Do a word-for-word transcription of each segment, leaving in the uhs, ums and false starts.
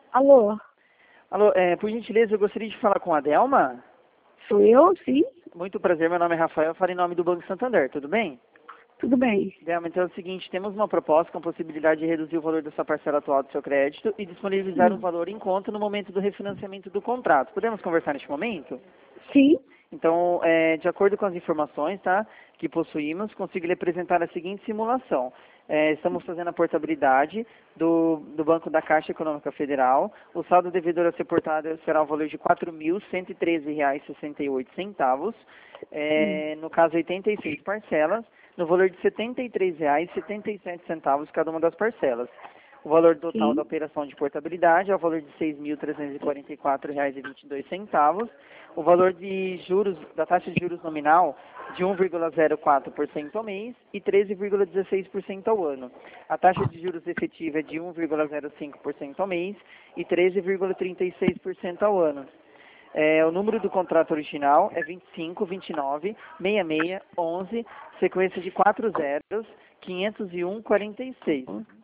Alô, Alô, é, por gentileza, eu gostaria de falar com a Delma. sou eu? Sim? Muito prazer, meu nome é Rafael, eu falo em nome do Banco Santander, tudo bem? Tudo bem. Delma, então é o seguinte, temos uma proposta com possibilidade de reduzir o valor da sua parcela atual do seu crédito e disponibilizar um Hum. valor em conta no momento do refinanciamento do contrato. Podemos conversar neste momento? Sim? Então, é, de acordo com as informações, tá, que possuímos, consigo lhe apresentar a seguinte simulação. É, estamos fazendo a portabilidade do, do Banco da Caixa Econômica Federal. O saldo devedor a ser portado será o valor de quatro mil cento e treze reais e sessenta e oito centavos. É, no caso, oitenta e seis parcelas, no valor de setenta e três reais e setenta e sete centavos cada uma das parcelas. O valor total da Sim? operação de portabilidade é o valor de seis mil trezentos e quarenta e quatro reais e vinte e dois centavos. O valor de juros, da taxa de juros nominal de um vírgula zero quatro por cento ao mês e treze vírgula dezesseis por cento ao ano. A taxa de juros efetiva é de um vírgula zero cinco por cento ao mês e treze vírgula trinta e seis por cento ao ano. É, o número do contrato original é vinte e cinco, vinte e nove, sessenta e seis, onze, sequência de quatro zeros, quinhentos e um, quarenta e seis.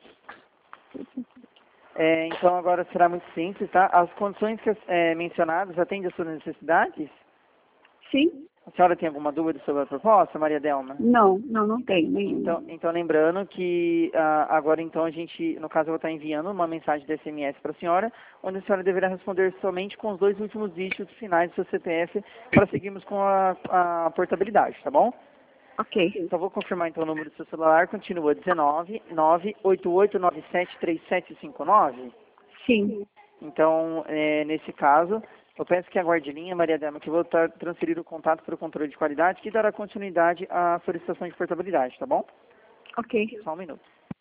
É, então agora será muito simples, tá? As condições que, é, mencionadas atendem às suas necessidades? Sim? A senhora tem alguma dúvida sobre a proposta, Maria Delma? Não, não, não tem nenhuma. Então, então lembrando que ah, agora então a gente, no caso eu vou estar enviando uma mensagem de S M S para a senhora, onde a senhora deverá responder somente com os dois últimos dígitos finais do seu C P F para seguirmos com a, a portabilidade, tá bom? Ok. Só vou confirmar então o número do seu celular, continua dezenove, nove oito oito nove sete três sete cinco nove. Sim. Então, é, nesse caso, eu peço que aguarde linha, Maria Delma, que eu vou tra- transferir o contato para o controle de qualidade, que dará continuidade à solicitação de portabilidade, tá bom? Ok. Só um minuto.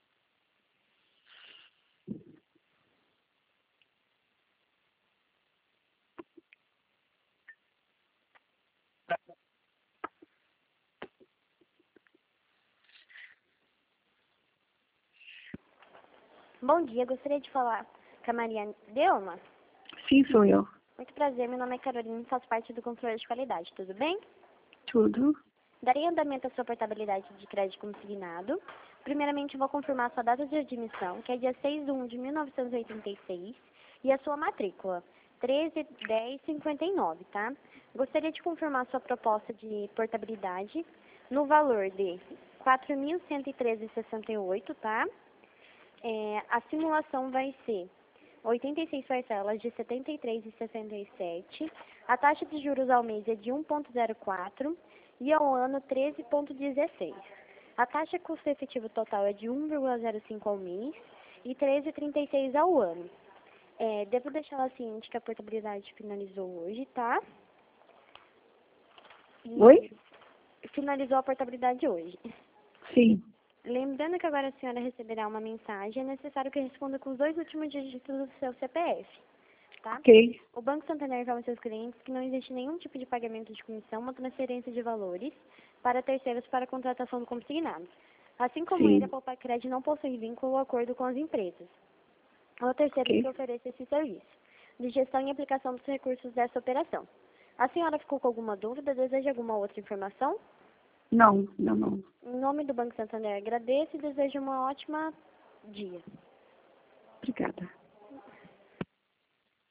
Bom dia, gostaria de falar com a Maria Delma. Sim, sou eu. Muito prazer, meu nome é Carolina e faço parte do controle de qualidade, tudo bem? Tudo? Darei andamento à sua portabilidade de crédito consignado. Primeiramente, vou confirmar a sua data de admissão, que é dia seis de um de mil novecentos e oitenta e seis, e a sua matrícula, treze dez cinquenta e nove, tá? Gostaria de confirmar a sua proposta de portabilidade no valor de quatro mil cento e treze reais e sessenta e oito, tá? É, a simulação vai ser oitenta e seis parcelas de setenta e três reais e sessenta e sete. A taxa de juros ao mês é de um vírgula zero quatro e ao ano treze vírgula dezesseis. A taxa custo efetivo total é de um vírgula zero cinco ao mês e treze vírgula trinta e seis ao ano. É, devo deixar ela ciente que a portabilidade finalizou hoje, tá? E Oi? finalizou a portabilidade hoje. Sim. Lembrando que agora a senhora receberá uma mensagem, é necessário que responda com os dois últimos dígitos do seu C P F, tá? Ok. O Banco Santander informa aos seus clientes que não existe nenhum tipo de pagamento de comissão ou transferência de valores para terceiros para a contratação do consignado. Assim como ele, a Sim. Poupa-Cred não possui vínculo ou acordo com as empresas ou terceiros que Ok. ofereçam esse serviço, de gestão e aplicação dos recursos dessa operação. A senhora ficou com alguma dúvida? Deseja alguma outra informação? Não, não, não. Em nome do Banco Santander, agradeço e desejo uma ótima dia. Obrigada.